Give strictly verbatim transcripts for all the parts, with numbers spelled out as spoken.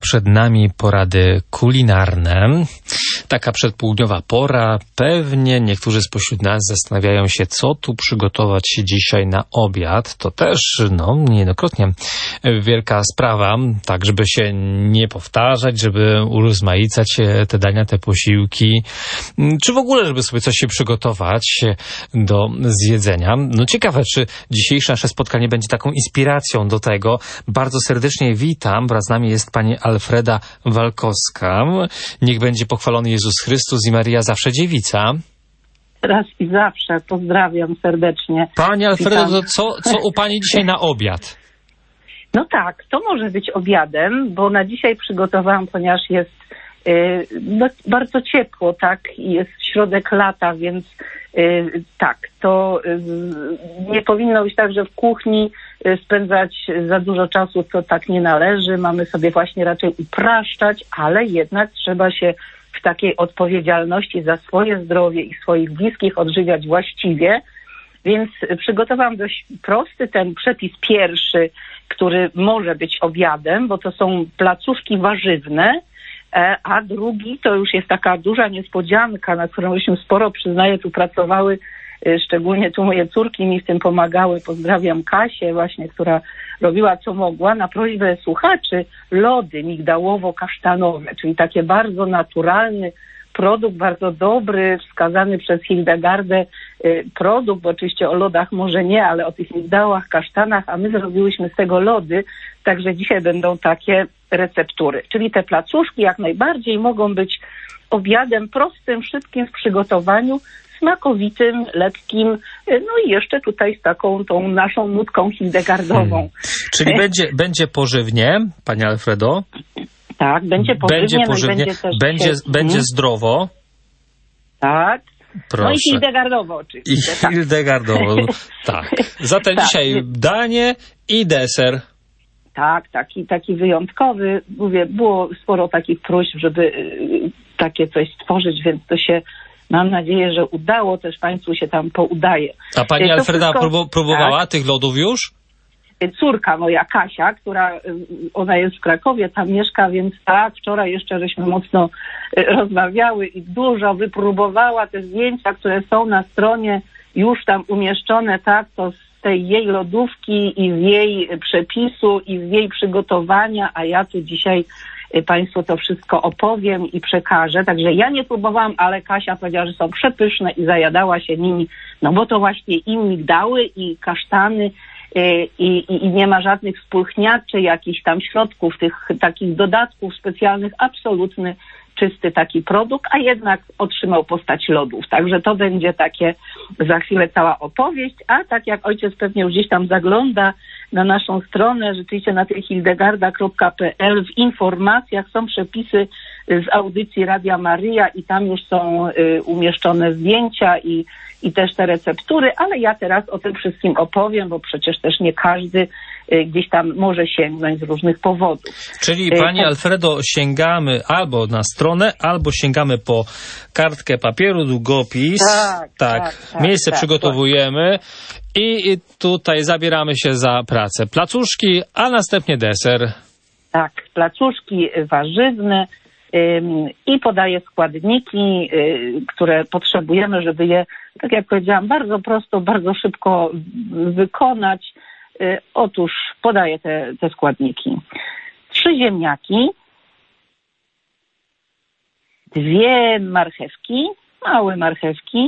przed nami porady kulinarne. Taka przedpołudniowa pora. Pewnie niektórzy spośród nas zastanawiają się, co tu przygotować dzisiaj na obiad. To też, no, niejednokrotnie wielka sprawa, tak żeby się nie powtarzać, żeby urozmaicać te dania, te posiłki, czy w ogóle, żeby sobie coś się przygotować do zjedzenia. No ciekawe, czy dzisiejsze nasze spotkanie będzie taką inspiracją do tego. Bardzo serdecznie witam. Wraz z nami jest pani Alfreda Walkowska. Niech będzie pochwalony Jezus Chrystus i Maria zawsze dziewica. Raz i zawsze. Pozdrawiam serdecznie. Pani Alfredo, co, co u pani dzisiaj na obiad? No tak, to może być obiadem, bo na dzisiaj przygotowałam, ponieważ jest y, no, bardzo ciepło, tak, i jest środek lata, więc y, tak, to y, nie powinno być tak, że w kuchni y, spędzać za dużo czasu, to tak nie należy. Mamy sobie właśnie raczej upraszczać, ale jednak trzeba się w takiej odpowiedzialności za swoje zdrowie i swoich bliskich odżywiać właściwie. Więc przygotowałam dość prosty ten przepis pierwszy, który może być obiadem, bo to są placówki warzywne, a drugi to już jest taka duża niespodzianka, na którą myśmy sporo, przyznaję, tu pracowały, szczególnie tu moje córki mi w tym pomagały. Pozdrawiam Kasię właśnie, która robiła co mogła. Na prośbę słuchaczy lody migdałowo-kasztanowe, czyli takie bardzo naturalny produkt, bardzo dobry, wskazany przez Hildegardę produkt, bo oczywiście o lodach może nie, ale o tych migdałach, kasztanach, a my zrobiłyśmy z tego lody, także dzisiaj będą takie receptury. Czyli te placuszki jak najbardziej mogą być obiadem prostym, szybkim w przygotowaniu, smakowitym, lekkim, no i jeszcze tutaj z taką tą naszą nutką hildegardową. Hmm. Czyli będzie, będzie pożywnie, pani Alfredo? Tak, będzie pożywnie, będzie, pożywnie, no i będzie też będzie, będzie hmm. zdrowo. Tak. Proszę. No i hildegardowo oczywiście. I hildegardowo, tak. Zatem tak. Dzisiaj danie i deser. Tak, taki, taki wyjątkowy. Mówię, było sporo takich próśb, żeby y, takie coś stworzyć, więc to się, mam nadzieję, że udało. Też Państwu się tam poudaje. A pani to Alfreda wszystko, próbowała tak, tych lodów już? Córka moja, Kasia, która, ona jest w Krakowie, tam mieszka, więc tak, wczoraj jeszcze żeśmy mocno rozmawiały i dużo wypróbowała. Te zdjęcia, które są na stronie już tam umieszczone, tak, to z tej jej lodówki i z jej przepisu i z jej przygotowania, a ja tu dzisiaj Państwu to wszystko opowiem i przekażę. Także ja nie próbowałam, ale Kasia powiedziała, że są przepyszne i zajadała się nimi, no bo to właśnie i migdały, i kasztany, I, i, i nie ma żadnych spulchniaczy, jakichś tam środków, tych takich dodatków specjalnych, absolutny, czysty taki produkt, a jednak otrzymał postać lodów. Także to będzie takie za chwilę cała opowieść, a tak jak ojciec pewnie już gdzieś tam zagląda na naszą stronę, rzeczywiście na tej hildegarda kropka p l w informacjach są przepisy z audycji Radia Maryja i tam już są y, umieszczone zdjęcia i i też te receptury, ale ja teraz o tym wszystkim opowiem, bo przecież też nie każdy y, gdzieś tam może sięgnąć z różnych powodów. Czyli pani y, Alfredo, sięgamy albo na stronę, albo sięgamy po kartkę papieru, długopis. Tak, tak, tak, tak miejsce tak, przygotowujemy tak. I tutaj zabieramy się za pracę. Placuszki, a następnie deser. Tak, placuszki warzywne ym, i podaję składniki, y, które potrzebujemy, żeby je, tak jak powiedziałam, bardzo prosto, bardzo szybko wykonać. Otóż podaję te, te składniki. Trzy ziemniaki, dwie marchewki, małe marchewki,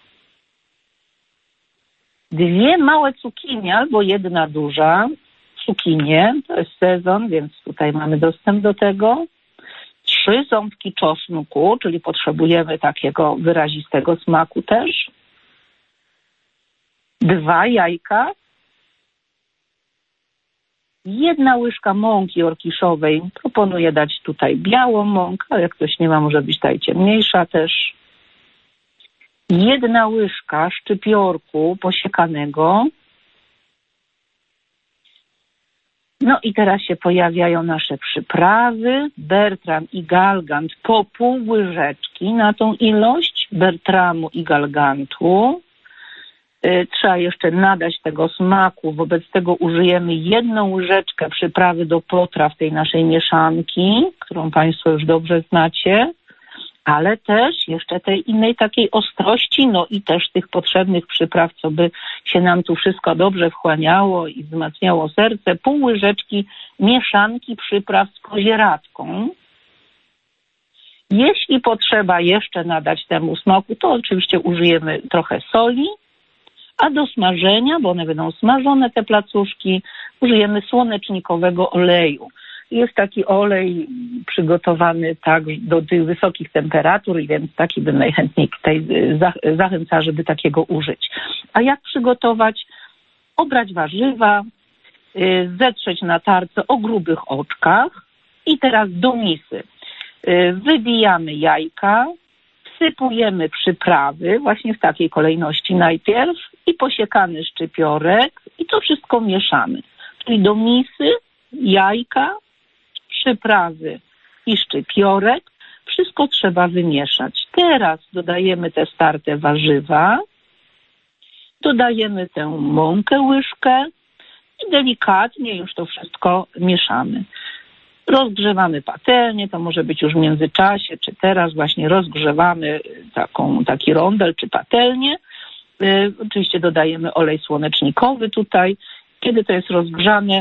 dwie małe cukinie albo jedna duża, cukinie, to jest sezon, więc tutaj mamy dostęp do tego. Trzy ząbki czosnku, czyli potrzebujemy takiego wyrazistego smaku też. Dwa jajka. Jedna łyżka mąki orkiszowej. Proponuję dać tutaj białą mąkę, ale jak ktoś nie ma, może być tutaj ciemniejsza też. Jedna łyżka szczypiorku posiekanego. No i teraz się pojawiają nasze przyprawy. Bertram i galgant po pół łyżeczki na tą ilość Bertramu i galgantu. Trzeba jeszcze nadać tego smaku, wobec tego użyjemy jedną łyżeczkę przyprawy do potraw tej naszej mieszanki, którą Państwo już dobrze znacie, ale też jeszcze tej innej takiej ostrości, no i też tych potrzebnych przypraw, co by się nam tu wszystko dobrze wchłaniało i wzmacniało serce. Pół łyżeczki mieszanki przypraw z kozieradką. Jeśli potrzeba jeszcze nadać temu smaku, to oczywiście użyjemy trochę soli, a do smażenia, bo one będą smażone, te placuszki, użyjemy słonecznikowego oleju. Jest taki olej przygotowany tak do tych wysokich temperatur, więc taki bym najchętniej tutaj zachęcała, żeby takiego użyć. A jak przygotować? Obrać warzywa, zetrzeć na tarce o grubych oczkach i teraz do misy. Wybijamy jajka, wsypujemy przyprawy, właśnie w takiej kolejności najpierw i posiekany szczypiorek i to wszystko mieszamy. Czyli do misy, jajka, przyprawy i szczypiorek, wszystko trzeba wymieszać. Teraz dodajemy te starte warzywa, dodajemy tę mąkę łyżkę i delikatnie już to wszystko mieszamy. Rozgrzewamy patelnię, to może być już w międzyczasie, czy teraz właśnie rozgrzewamy taką, taki rondel czy patelnię. Yy, oczywiście dodajemy olej słonecznikowy tutaj. Kiedy to jest rozgrzane,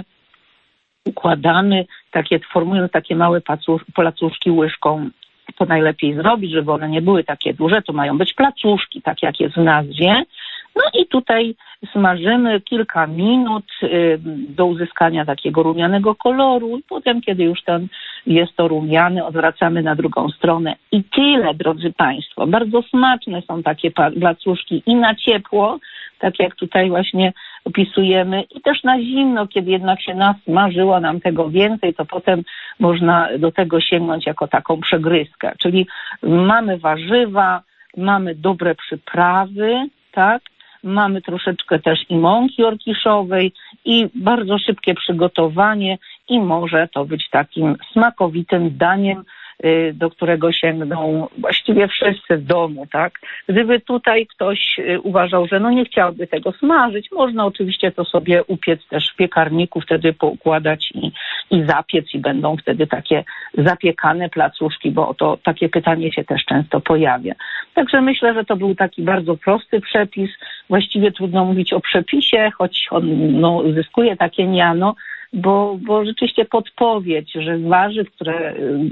układamy, takie, formując takie małe placuszki łyżką. To najlepiej zrobić, żeby one nie były takie duże, to mają być placuszki, tak jak jest w nazwie. No i tutaj smażymy kilka minut do uzyskania takiego rumianego koloru. Potem, kiedy już ten jest to rumiany, odwracamy na drugą stronę. I tyle, drodzy Państwo. Bardzo smaczne są takie placuszki i na ciepło, tak jak tutaj właśnie opisujemy, i też na zimno, kiedy jednak się nasmażyło nam tego więcej, to potem można do tego sięgnąć jako taką przegryzkę. Czyli mamy warzywa, mamy dobre przyprawy, tak? Mamy troszeczkę też i mąki orkiszowej i bardzo szybkie przygotowanie i może to być takim smakowitym daniem, do którego sięgną właściwie wszyscy w domu, tak? Gdyby tutaj ktoś uważał, że no nie chciałby tego smażyć, można oczywiście to sobie upiec też w piekarniku, wtedy poukładać i, i zapiec i będą wtedy takie zapiekane placuszki, bo to takie pytanie się też często pojawia. Także myślę, że to był taki bardzo prosty przepis. Właściwie trudno mówić o przepisie, choć on no, zyskuje takie miano, Bo, bo rzeczywiście podpowiedź, że z warzyw, które,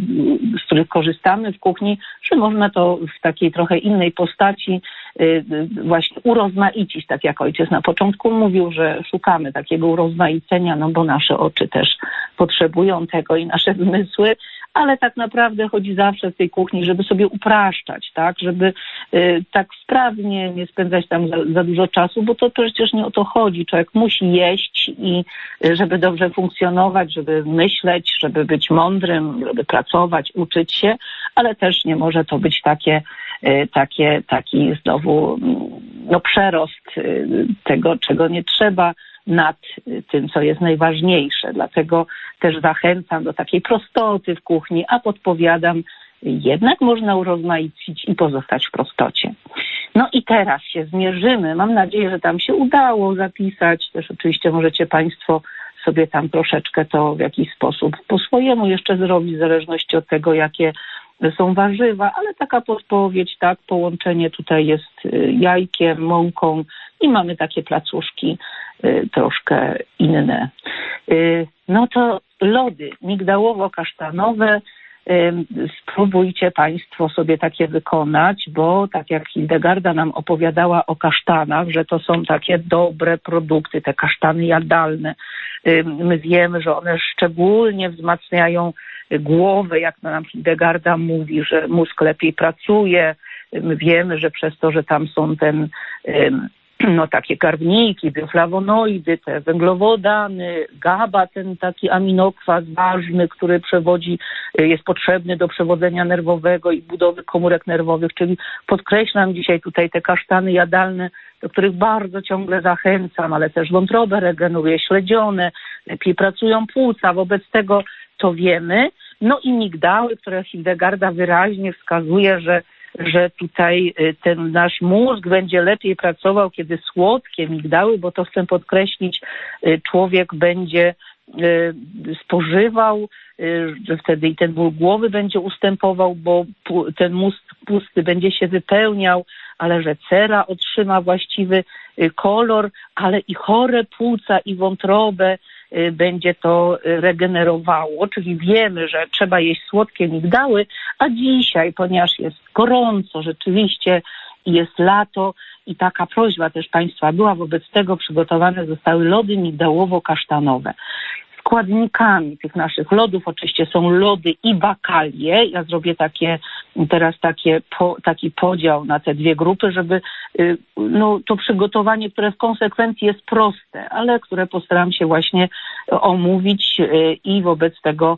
z których korzystamy w kuchni, że można to w takiej trochę innej postaci właśnie urozmaicić, tak jak ojciec na początku mówił, że szukamy takiego urozmaicenia, no bo nasze oczy też potrzebują tego i nasze zmysły, ale tak naprawdę chodzi zawsze w tej kuchni, żeby sobie upraszczać, tak, żeby y, tak sprawnie nie spędzać tam za, za dużo czasu, bo to przecież nie o to chodzi. Człowiek musi jeść i y, żeby dobrze funkcjonować, żeby myśleć, żeby być mądrym, żeby pracować, uczyć się, ale też nie może to być takie, y, takie, taki znowu no, przerost y, tego, czego nie trzeba, nad tym, co jest najważniejsze. Dlatego też zachęcam do takiej prostoty w kuchni, a podpowiadam, jednak można urozmaicić i pozostać w prostocie. No i teraz się zmierzymy. Mam nadzieję, że tam się udało zapisać. Też oczywiście możecie Państwo sobie tam troszeczkę to w jakiś sposób po swojemu jeszcze zrobić, w zależności od tego, jakie są warzywa, ale taka podpowiedź, tak, połączenie tutaj jest jajkiem, mąką i mamy takie placuszki y, troszkę inne. Y, no to lody migdałowo-kasztanowe, y, spróbujcie Państwo sobie takie wykonać, bo tak jak Hildegarda nam opowiadała o kasztanach, że to są takie dobre produkty, te kasztany jadalne. Y, my wiemy, że one szczególnie wzmacniają głowę, jak nam Hildegarda mówi, że mózg lepiej pracuje. My wiemy, że przez to, że tam są ten, no takie karwniki, bioflawonoidy, te węglowodany, GABA, ten taki aminokwas ważny, który przewodzi, jest potrzebny do przewodzenia nerwowego i budowy komórek nerwowych, czyli podkreślam dzisiaj tutaj te kasztany jadalne, do których bardzo ciągle zachęcam, ale też wątrobę regeneruje, śledzione, lepiej pracują płuca, wobec tego to wiemy. No i migdały, które Hildegarda wyraźnie wskazuje, że że tutaj ten nasz mózg będzie lepiej pracował, kiedy słodkie migdały, bo to chcę podkreślić, człowiek będzie spożywał, że wtedy i ten ból głowy będzie ustępował, bo ten mózg pusty będzie się wypełniał, ale że cera otrzyma właściwy kolor, ale i chore płuca i wątrobę będzie to regenerowało, czyli wiemy, że trzeba jeść słodkie migdały, a dzisiaj, ponieważ jest gorąco rzeczywiście i jest lato i taka prośba też Państwa była, wobec tego przygotowane zostały lody migdałowo-kasztanowe. Składnikami tych naszych lodów oczywiście są lody i bakalie. Ja zrobię takie, teraz takie, po, taki podział na te dwie grupy, żeby no, to przygotowanie, które w konsekwencji jest proste, ale które postaram się właśnie omówić i wobec tego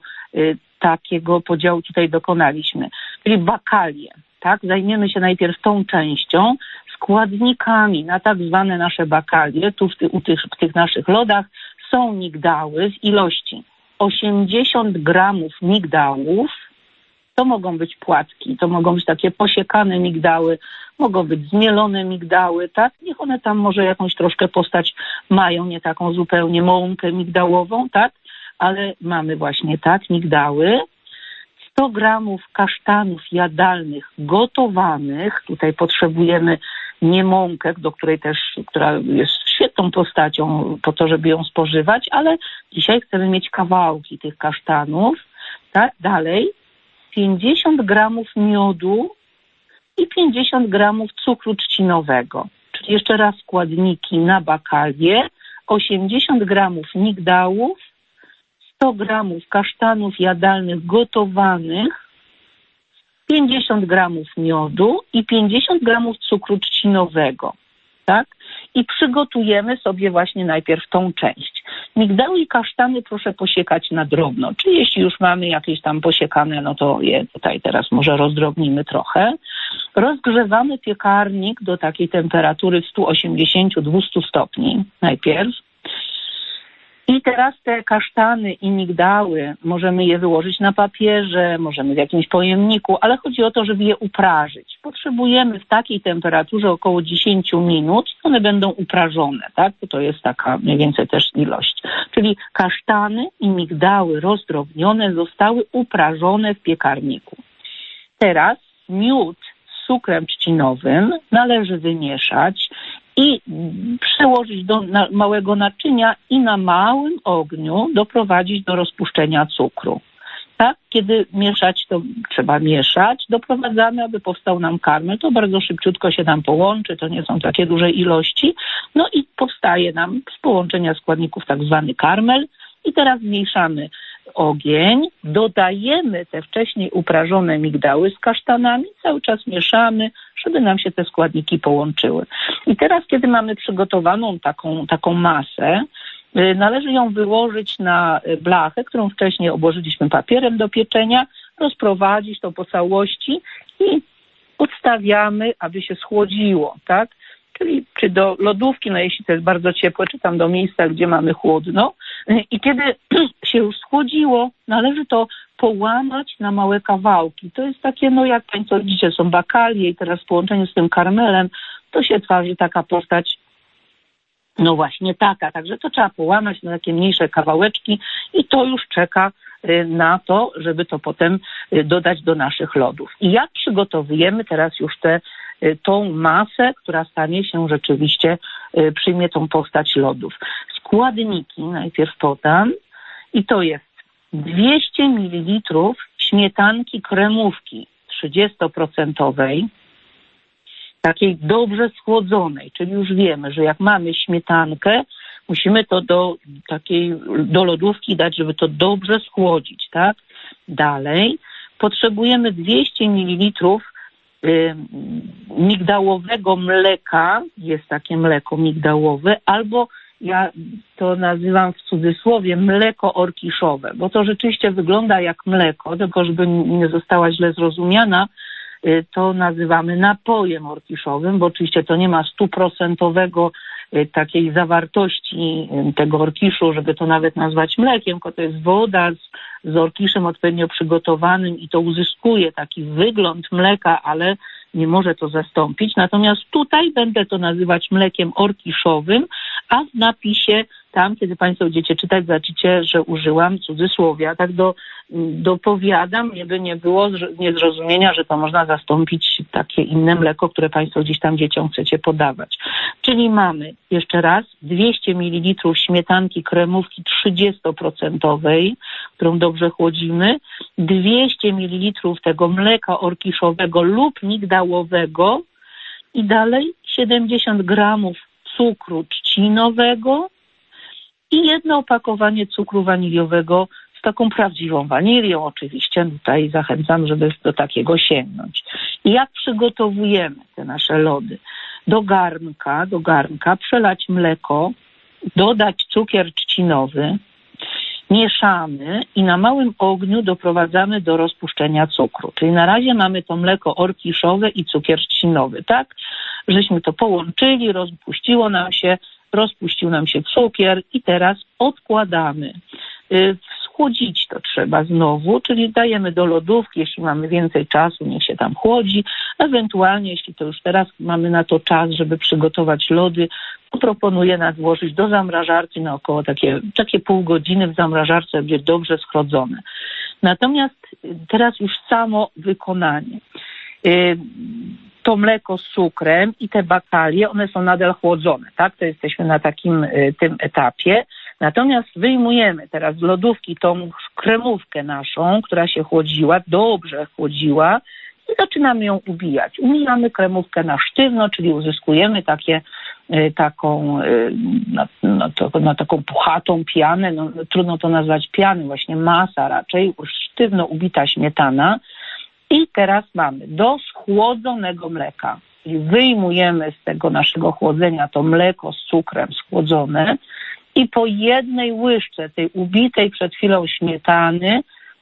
takiego podziału tutaj dokonaliśmy. Czyli bakalie, tak? Zajmiemy się najpierw tą częścią, składnikami na tak zwane nasze bakalie. Tu w, ty, u tych, w tych naszych lodach są migdały w ilości osiemdziesiąt gramów migdałów. To mogą być płatki, to mogą być takie posiekane migdały, mogą być zmielone migdały, tak? Niech one tam może jakąś troszkę postać mają, nie taką zupełnie mąkę migdałową, tak? Ale mamy właśnie tak, migdały. sto gramów kasztanów jadalnych gotowanych. Tutaj potrzebujemy nie mąkę, do której też, która jest świetną postacią po to, żeby ją spożywać, ale dzisiaj chcemy mieć kawałki tych kasztanów. Tak, dalej pięćdziesiąt gramów miodu i pięćdziesiąt gramów cukru trzcinowego. Czyli jeszcze raz składniki na bakalie, osiemdziesiąt gramów migdałów, sto gramów kasztanów jadalnych gotowanych, pięćdziesiąt gramów miodu i pięćdziesiąt gramów cukru trzcinowego, tak? I przygotujemy sobie właśnie najpierw tą część. Migdały i kasztany proszę posiekać na drobno. Czy jeśli już mamy jakieś tam posiekane, no to je tutaj teraz może rozdrobnimy trochę. Rozgrzewamy piekarnik do takiej temperatury sto osiemdziesiąt do dwustu stopni najpierw. I teraz te kasztany i migdały, możemy je wyłożyć na papierze, możemy w jakimś pojemniku, ale chodzi o to, żeby je uprażyć. Potrzebujemy w takiej temperaturze około dziesięć minut, one będą uprażone, tak? Bo to jest taka mniej więcej też ilość. Czyli kasztany i migdały rozdrobnione zostały uprażone w piekarniku. Teraz miód z cukrem trzcinowym należy wymieszać i przełożyć do na, małego naczynia i na małym ogniu doprowadzić do rozpuszczenia cukru. Tak? Kiedy mieszać, to trzeba mieszać. Doprowadzamy, aby powstał nam karmel. To bardzo szybciutko się nam połączy, to nie są takie duże ilości. No i powstaje nam z połączenia składników tak zwany karmel. I teraz zmniejszamy ogień, dodajemy te wcześniej uprażone migdały z kasztanami, cały czas mieszamy, żeby nam się te składniki połączyły. I teraz, kiedy mamy przygotowaną taką, taką masę, należy ją wyłożyć na blachę, którą wcześniej obłożyliśmy papierem do pieczenia, rozprowadzić to po całości i odstawiamy, aby się schłodziło, tak? Czyli czy do lodówki, no jeśli to jest bardzo ciepłe, czy tam do miejsca, gdzie mamy chłodno. I kiedy się już schłodziło, należy to połamać na małe kawałki. To jest takie, no jak Państwo widzicie, są bakalie i teraz w połączeniu z tym karmelem to się tworzy taka postać, no właśnie taka. Także to trzeba połamać na takie mniejsze kawałeczki i to już czeka na to, żeby to potem dodać do naszych lodów. I jak przygotowujemy teraz już tę tą masę, która stanie się rzeczywiście, przyjmie tą postać lodów. Składniki najpierw podam i to jest dwieście mililitrów śmietanki kremówki trzydziestoprocentowej, takiej dobrze schłodzonej, czyli już wiemy, że jak mamy śmietankę, musimy to do takiej, do lodówki dać, żeby to dobrze schłodzić, tak? Dalej potrzebujemy dwieście mililitrów migdałowego mleka, jest takie mleko migdałowe, albo ja to nazywam w cudzysłowie mleko orkiszowe, bo to rzeczywiście wygląda jak mleko, tylko żeby nie została źle zrozumiana, to nazywamy napojem orkiszowym, bo oczywiście to nie ma stuprocentowego takiej zawartości tego orkiszu, żeby to nawet nazwać mlekiem, tylko to jest woda z, z orkiszem odpowiednio przygotowanym i to uzyskuje taki wygląd mleka, ale nie może to zastąpić. Natomiast tutaj będę to nazywać mlekiem orkiszowym, a w napisie tam, kiedy Państwo będziecie czytać, zobaczycie, że użyłam cudzysłowia. Tak do, dopowiadam, żeby nie było niezrozumienia, że to można zastąpić takie inne mleko, które Państwo gdzieś tam dzieciom chcecie podawać. Czyli mamy, jeszcze raz, dwieście mililitrów śmietanki kremówki trzydziestoprocentowej, którą dobrze chłodzimy, dwieście mililitrów tego mleka orkiszowego lub migdałowego i dalej siedemdziesiąt gramów cukru trzcinowego i jedno opakowanie cukru waniliowego z taką prawdziwą wanilią oczywiście. Tutaj zachęcam, żeby do takiego sięgnąć. I jak przygotowujemy te nasze lody? Do garnka, do garnka przelać mleko, dodać cukier trzcinowy, mieszamy i na małym ogniu doprowadzamy do rozpuszczenia cukru. Czyli na razie mamy to mleko orkiszowe i cukier trzcinowy, tak? Żeśmy to połączyli, rozpuściło nam się, rozpuścił nam się cukier i teraz odkładamy. Schłodzić to trzeba znowu, czyli dajemy do lodówki, jeśli mamy więcej czasu, niech się tam chłodzi. Ewentualnie, jeśli to już teraz mamy na to czas, żeby przygotować lody, to proponuję nadłożyć do zamrażarki na około takie, takie pół godziny w zamrażarce będzie dobrze schłodzone. Natomiast teraz już samo wykonanie. To mleko z cukrem i te bakalie, one są nadal chłodzone, tak? To jesteśmy na takim tym etapie. Natomiast wyjmujemy teraz z lodówki tą kremówkę naszą, która się chłodziła, dobrze chłodziła i zaczynamy ją ubijać. Umijamy kremówkę na sztywno, czyli uzyskujemy takie, taką, no, no, to, no, taką puchatą pianę, no, trudno to nazwać pianą, właśnie masa raczej, sztywno ubita śmietana. I teraz mamy do schłodzonego mleka. Czyli wyjmujemy z tego naszego chłodzenia to mleko z cukrem schłodzone i po jednej łyżce tej ubitej przed chwilą śmietany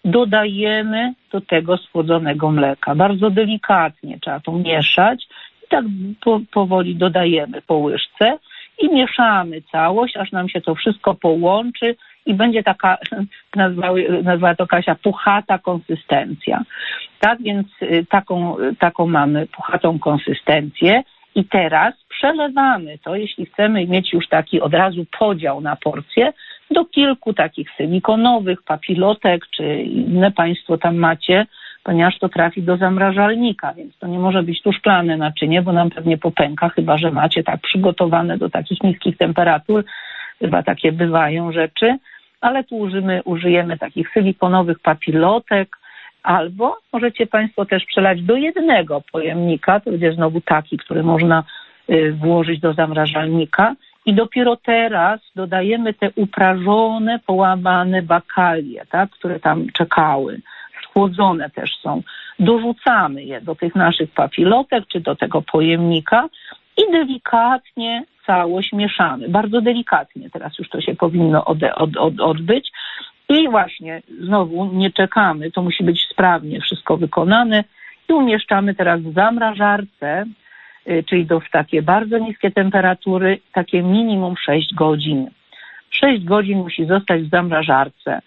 dodajemy do tego schłodzonego mleka. Bardzo delikatnie trzeba to mieszać i tak po, powoli dodajemy po łyżce i mieszamy całość, aż nam się to wszystko połączy i będzie taka, nazwały, nazwała to Kasia, puchata konsystencja. Tak więc taką, taką mamy puchatą konsystencję i teraz przelewamy to, jeśli chcemy mieć już taki od razu podział na porcje, do kilku takich silikonowych, papilotek, czy inne Państwo tam macie, ponieważ to trafi do zamrażalnika, więc to nie może być tu szklane naczynie, bo nam pewnie popęka, chyba że macie tak przygotowane do takich niskich temperatur, chyba takie bywają rzeczy, ale tu użyjemy, użyjemy takich silikonowych papilotek, albo możecie Państwo też przelać do jednego pojemnika, to będzie znowu taki, który można włożyć do zamrażalnika i dopiero teraz dodajemy te uprażone, połamane bakalie, tak, które tam czekały. Schłodzone też są. Dorzucamy je do tych naszych papilotek czy do tego pojemnika i delikatnie całość mieszamy. Bardzo delikatnie teraz już to się powinno od, od, od, odbyć. I właśnie znowu nie czekamy, to musi być sprawnie wszystko wykonane i umieszczamy teraz w zamrażarce, czyli do w takie bardzo niskie temperatury, takie minimum sześć godzin. sześć godzin musi zostać w zamrażarce.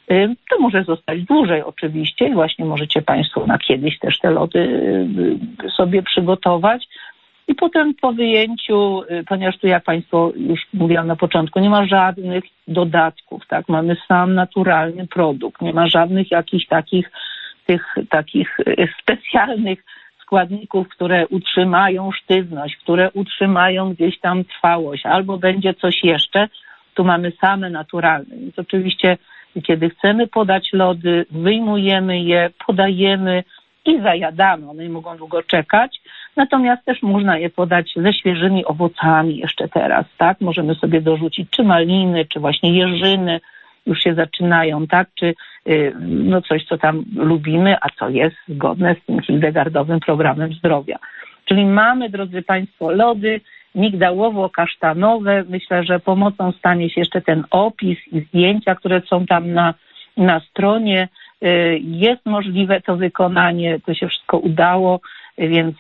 To może zostać dłużej oczywiście i właśnie możecie Państwo na kiedyś też te lody sobie przygotować. I potem po wyjęciu, ponieważ tu jak Państwo już mówiłam na początku, nie ma żadnych dodatków, tak? Mamy sam naturalny produkt, nie ma żadnych jakichś takich tych takich specjalnych składników, które utrzymają sztywność, które utrzymają gdzieś tam trwałość, albo będzie coś jeszcze, tu mamy same naturalne. Więc oczywiście kiedy chcemy podać lody, wyjmujemy je, podajemy i zajadamy, one nie mogą długo czekać, natomiast też można je podać ze świeżymi owocami jeszcze teraz, tak? Możemy sobie dorzucić czy maliny, czy właśnie jeżyny, już się zaczynają, tak? Czy yy, no coś, co tam lubimy, a co jest zgodne z tym hildegardowym programem zdrowia. Czyli mamy, drodzy Państwo, lody migdałowo-kasztanowe. Myślę, że pomocą stanie się jeszcze ten opis i zdjęcia, które są tam na, na stronie. Yy, jest możliwe to wykonanie, to się wszystko udało, więc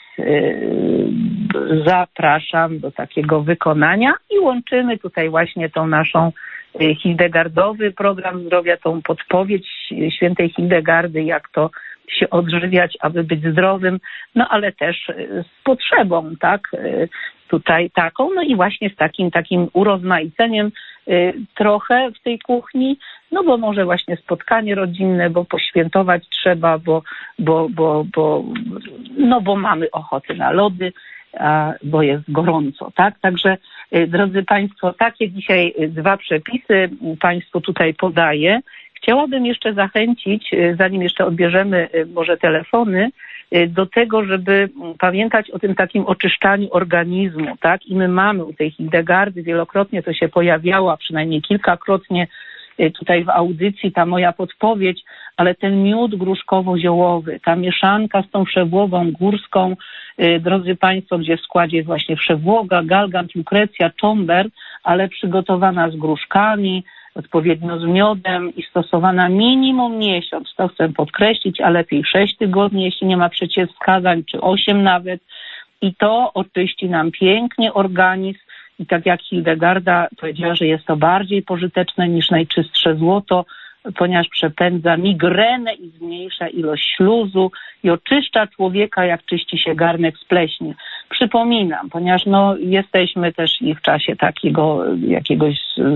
yy, zapraszam do takiego wykonania i łączymy tutaj właśnie tą naszą Hildegardowy program zdrowia, tą podpowiedź świętej Hildegardy, jak to się odżywiać, aby być zdrowym, no ale też z potrzebą, tak, tutaj taką, no i właśnie z takim takim urozmaiceniem trochę w tej kuchni, no bo może właśnie spotkanie rodzinne, bo poświętować trzeba, bo, bo, bo, bo, no bo mamy ochotę na lody, a, bo jest gorąco, tak? Także, drodzy Państwo, takie dzisiaj dwa przepisy Państwu tutaj podaję. Chciałabym jeszcze zachęcić, zanim jeszcze odbierzemy może telefony, do tego, żeby pamiętać o tym takim oczyszczaniu organizmu, tak? I my mamy u tej Hildegardy wielokrotnie to się pojawiało, a przynajmniej kilkakrotnie tutaj w audycji ta moja podpowiedź, ale ten miód gruszkowo-ziołowy, ta mieszanka z tą wszewłogą górską, drodzy Państwo, gdzie w składzie jest właśnie wszewłoga, galgant, lukrecja, czomber, ale przygotowana z gruszkami, odpowiednio z miodem i stosowana minimum miesiąc, to chcę podkreślić, a lepiej sześć tygodni, jeśli nie ma przeciwwskazań, czy osiem nawet. I to oczyści nam pięknie organizm i tak jak Hildegarda powiedziała, że jest to bardziej pożyteczne niż najczystsze złoto, ponieważ przepędza migrenę i zmniejsza ilość śluzu i oczyszcza człowieka, jak czyści się garnek z pleśni. Przypominam, ponieważ no, jesteśmy też i w czasie takiego jakiegoś,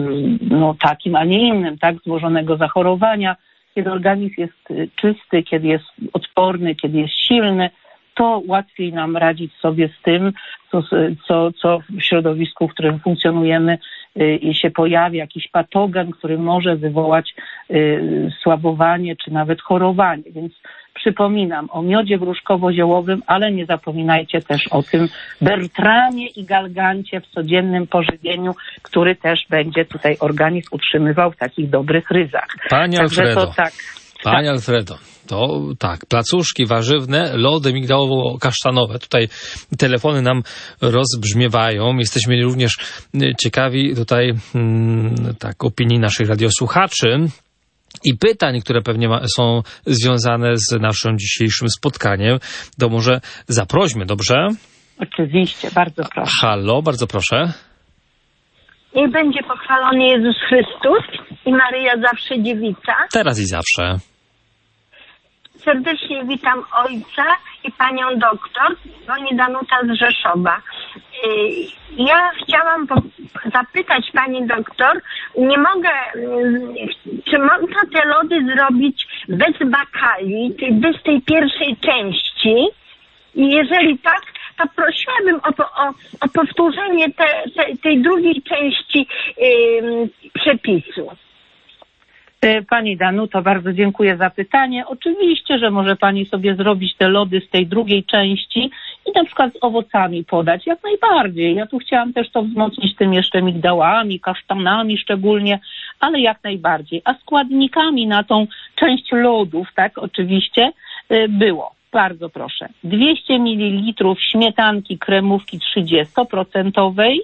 no takim, a nie innym, tak, złożonego zachorowania, kiedy organizm jest czysty, kiedy jest odporny, kiedy jest silny, to łatwiej nam radzić sobie z tym, co, co, co w środowisku, w którym funkcjonujemy, i się pojawi jakiś patogen, który może wywołać y, słabowanie czy nawet chorowanie. Więc przypominam o miodzie gruszkowo-ziołowym, ale nie zapominajcie też o tym bertramie i galgancie w codziennym pożywieniu, który też będzie tutaj organizm utrzymywał w takich dobrych ryzach. Pani Alfredo, to tak. Pani Alfredo, to tak, placuszki warzywne, lody migdałowo-kasztanowe. Tutaj telefony nam rozbrzmiewają. Jesteśmy również ciekawi tutaj hmm, tak opinii naszych radiosłuchaczy i pytań, które pewnie ma, są związane z naszym dzisiejszym spotkaniem. To może zaprośmy, dobrze? Oczywiście, bardzo proszę. Halo, bardzo proszę. Niech będzie pochwalony Jezus Chrystus i Maryja zawsze dziewica. Teraz i zawsze. Serdecznie witam ojca i panią doktor, pani Danuta z Rzeszowa. Ja chciałam zapytać pani doktor, nie mogę, czy można te lody zrobić bez bakali, czyli bez tej pierwszej części? I jeżeli tak, to prosiłabym o, o, o powtórzenie te, te, tej drugiej części yy, przepisu. Pani Danuto, bardzo dziękuję za pytanie. Oczywiście, że może Pani sobie zrobić te lody z tej drugiej części i na przykład z owocami podać, jak najbardziej. Ja tu chciałam też to wzmocnić tym jeszcze migdałami, kasztanami szczególnie, ale jak najbardziej. A składnikami na tą część lodów, tak, oczywiście było. Bardzo proszę. dwieście mililitrów śmietanki kremówki trzydziestoprocentowej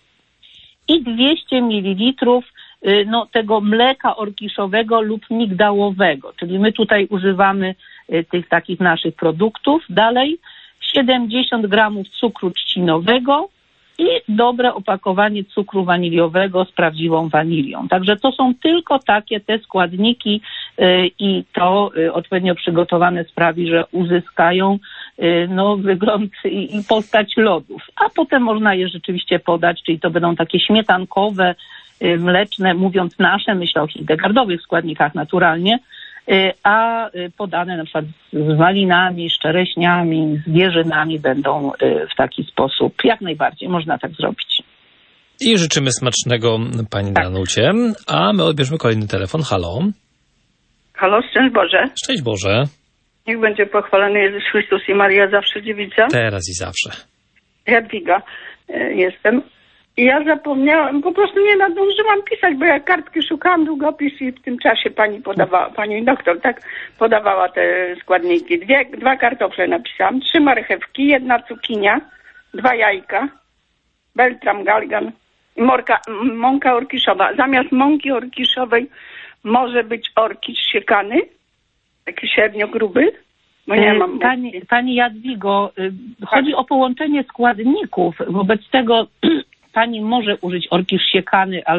i dwieście mililitrów no, tego mleka orkiszowego lub migdałowego. Czyli my tutaj używamy tych takich naszych produktów. Dalej siedemdziesiąt gramów cukru trzcinowego i dobre opakowanie cukru waniliowego z prawdziwą wanilią. Także to są tylko takie te składniki yy, i to yy, odpowiednio przygotowane sprawi, że uzyskają yy, no, wygląd i, i postać lodów. A potem można je rzeczywiście podać, czyli to będą takie śmietankowe, yy, mleczne, mówiąc nasze, myślę o hildegardowych składnikach naturalnie, yy, a yy, podane na przykład z malinami, z czereśniami, z wierzynami będą yy, w taki sposób. Jak najbardziej można tak zrobić. I życzymy smacznego pani tak. Danucie. A my odbierzemy kolejny telefon. Halo. Halo, szczęść Boże. Szczęść Boże. Niech będzie pochwalony Jezus Chrystus i Maria zawsze dziewica. Teraz i zawsze. Jadwiga jestem. I ja zapomniałam, po prostu nie nadążyłam pisać, bo ja kartki szukałam, długopis i w tym czasie pani podawała, pani doktor tak podawała te składniki. Dwie, dwa kartofle napisałam, trzy marchewki, jedna cukinia, dwa jajka, beltram, galgan i morka, mąka orkiszowa. Zamiast mąki orkiszowej może być orkisz siekany, taki średnio gruby, bo nie mam Pani, pani Jadwigo, chodzi tak. o połączenie składników. Wobec tego pani może użyć orkisz siekany, ale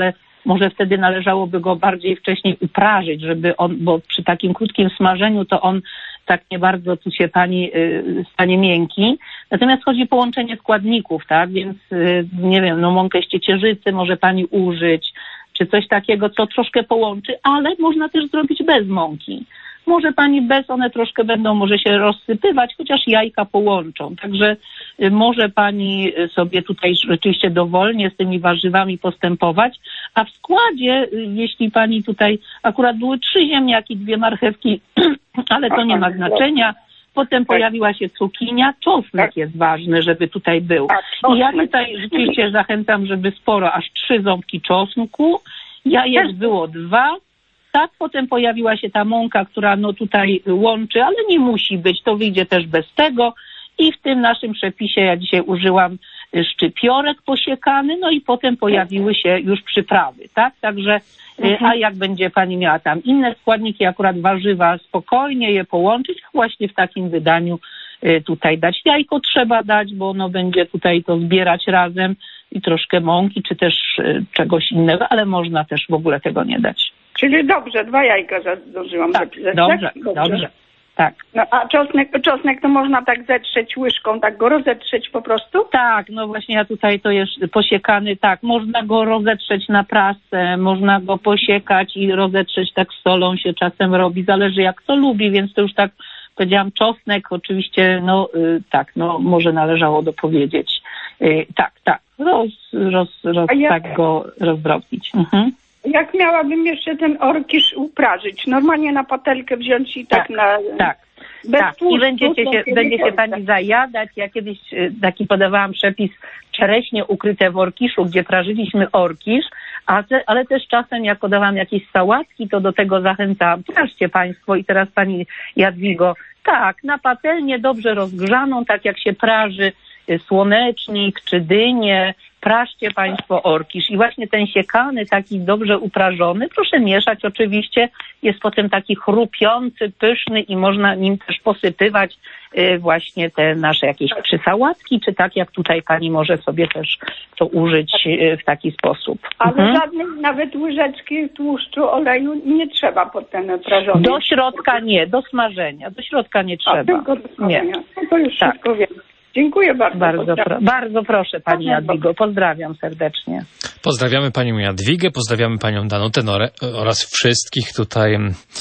może wtedy należałoby go bardziej wcześniej uprażyć, żeby on, bo przy takim krótkim smażeniu to on tak nie bardzo tu się pani y, stanie miękki. Natomiast chodzi o połączenie składników, tak? Więc y, nie wiem, no mąkę z ciecierzycy może pani użyć, czy coś takiego, co troszkę połączy, ale można też zrobić bez mąki. Może pani bez, one troszkę będą może się rozsypywać, chociaż jajka połączą. Także y, może pani sobie tutaj rzeczywiście dowolnie z tymi warzywami postępować. A w składzie, y, jeśli pani tutaj, akurat były trzy ziemniaki, dwie marchewki, ale to nie ma znaczenia. Potem pojawiła się cukinia, czosnek jest ważny, żeby tutaj był. I ja tutaj rzeczywiście zachęcam, żeby sporo, aż trzy ząbki czosnku, jajek było dwa. Tak, potem pojawiła się ta mąka, która no tutaj łączy, ale nie musi być, to wyjdzie też bez tego. I w tym naszym przepisie ja dzisiaj użyłam szczypiorek posiekany, no i potem pojawiły się już przyprawy, tak? Także, mhm. a jak będzie pani miała tam inne składniki, akurat warzywa, spokojnie je połączyć, właśnie w takim wydaniu tutaj dać. Jajko trzeba dać, bo ono będzie tutaj to zbierać razem i troszkę mąki, czy też czegoś innego, ale można też w ogóle tego nie dać. Czyli dobrze, dwa jajka zdążyłam tak, zapisać. Dobrze, tak? dobrze, dobrze. Tak. No, a czosnek, czosnek to można tak zetrzeć łyżką, tak go rozetrzeć po prostu? Tak, no właśnie ja tutaj to jest posiekany, tak. Można go rozetrzeć na prasę, można go posiekać i rozetrzeć tak z solą się czasem robi, zależy jak kto lubi, więc to już tak powiedziałam, czosnek oczywiście, no y, tak, no może należało dopowiedzieć. Y, tak, tak, roz, roz, roz, ja... tak go rozdrobnić. Mhm. Jak miałabym jeszcze ten orkisz uprażyć? Normalnie na patelkę wziąć i tak, tak na... Tak, bez tak. Tłuszczu, i będziecie się, będzie się pani zajadać. Ja kiedyś taki podawałam przepis czereśnie ukryte w orkiszu, gdzie prażyliśmy orkisz, a te, ale też czasem jak podawałam jakieś sałatki, to do tego zachęcałam. Proszę państwo i teraz pani Jadwigo, tak, na patelnię dobrze rozgrzaną, tak jak się praży słonecznik czy dynię, prażcie państwo orkisz i właśnie ten siekany, taki dobrze uprażony, proszę mieszać oczywiście, jest potem taki chrupiący, pyszny i można nim też posypywać y, właśnie te nasze jakieś czy sałatki, czy tak jak tutaj pani może sobie też to użyć y, w taki sposób. Ale mhm. żadnej nawet łyżeczki tłuszczu, oleju nie trzeba pod ten prażony. Do środka nie, do smażenia, do środka nie trzeba. A, tylko do smażenia. Nie. No to już tak. wszystko wiem. Dziękuję bardzo. Bardzo, pro, bardzo proszę pani Jadwigo. Pozdrawiam serdecznie. Pozdrawiamy panią Jadwigę, pozdrawiamy panią Danutę oraz wszystkich tutaj,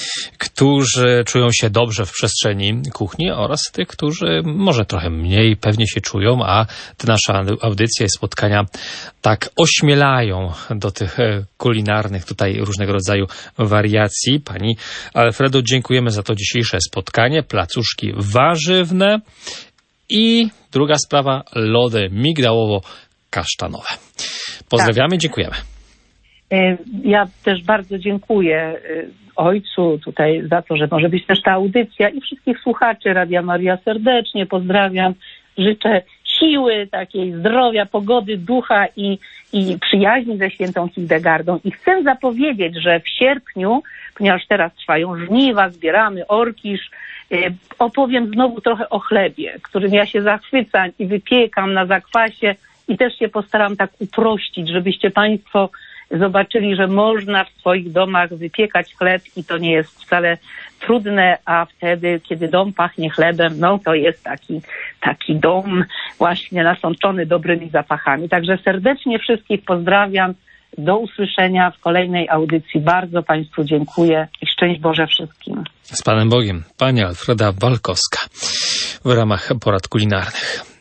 którzy czują się dobrze w przestrzeni kuchni oraz tych, którzy może trochę mniej pewnie się czują, a te nasze audycje i spotkania tak ośmielają do tych kulinarnych tutaj różnego rodzaju wariacji. Pani Alfredo, dziękujemy za to dzisiejsze spotkanie. Placuszki warzywne. I druga sprawa, lody migdałowo-kasztanowe. Pozdrawiamy, tak. Dziękujemy. Ja też bardzo dziękuję ojcu tutaj za to, że może być też ta audycja i wszystkich słuchaczy Radia Maria serdecznie pozdrawiam. Życzę siły, takiej zdrowia, pogody, ducha i, i przyjaźni ze świętą Hildegardą. I chcę zapowiedzieć, że w sierpniu, ponieważ teraz trwają żniwa, zbieramy orkisz, opowiem znowu trochę o chlebie, którym ja się zachwycam i wypiekam na zakwasie i też się postaram tak uprościć, żebyście państwo zobaczyli, że można w swoich domach wypiekać chleb i to nie jest wcale trudne, a wtedy, kiedy dom pachnie chlebem, no to jest taki, taki dom właśnie nasączony dobrymi zapachami. Także serdecznie wszystkich pozdrawiam. Do usłyszenia w kolejnej audycji. Bardzo państwu dziękuję i szczęść Boże wszystkim. Z Panem Bogiem, pani Alfreda Walkowska w ramach porad kulinarnych.